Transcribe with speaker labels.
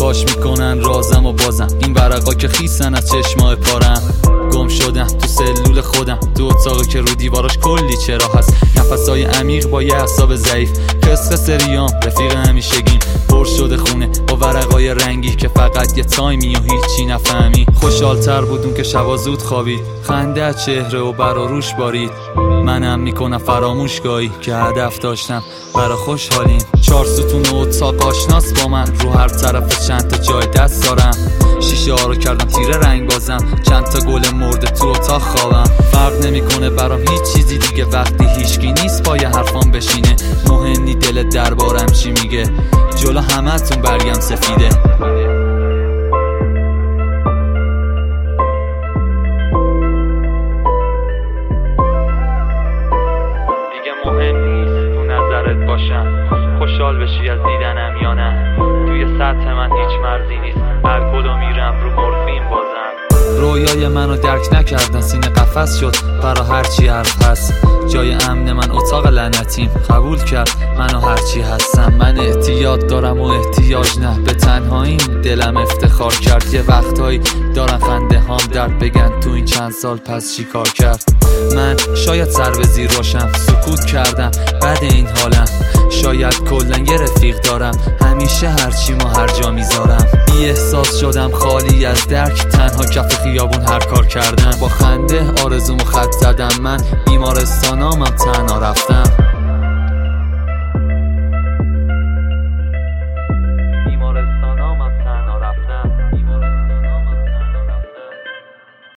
Speaker 1: فاش میکنن رازم و بازم این ورقا که خیسن از چشمای پارم. گم شدم تو سلول خودم، تو اتاقی که رو دیواراش کلی چرا هست. نفسای عمیق با یه اعصاب ضعیف، قصه سریام رفیق همیشگیم. پر شده خونه با ورقای رنگی که فقط یه تایمی و هیچی نفهمی. خوشحالتر بودون که شبا زود خوابید، خنده از چهره و برا روش بارید. منم میکنم فراموش گاهی که هدف داشتم برا خوشحالیم. 4 ستون اتاق آشناس با من، رو هر طرف چند تا جای دست دارم. شیشه ها رو کردم تیره رنگ بازم، چند تا گل مرده تو اتاق خوابم. فرق نمیکنه برام هیچ چیزی دیگه وقتی هیچکی نیست پای حرفام بشینه. مهم نی دل دربارم چی میگه، جلو همتون برگم سفیده. دیگه مهم نیست تو نظرت باشم، خوشحال بشی از دیدنم یا نه. توی سطح من هیچ مرزی نیست، هر کدوم میرم رو مورفین بازم. رویای منو درک نکردن، سینه قفس شد برا هرچی حرف هست. جای امن من اتاق لعنتیم، قبول کرد منو هرچی هستم. من احتیاط دارم و احتیاج نه به تنهاییم، دلم افتخار کرد. یه وقتایی دارن خنده هام درد بگن تو این چند سال پس چی کار کرد. من شاید سر به زیر باشم، سکوت کردم بعد این حالم. شاید کلن یه رفیق دارم، همیشه هرچی ما هر جا میذارم. بی احساس شدم خالی از درک، تنها کف خیابون هر کار کردم. با خنده آرزومو خط زدم، من بیمارستانامم تنها رفتم.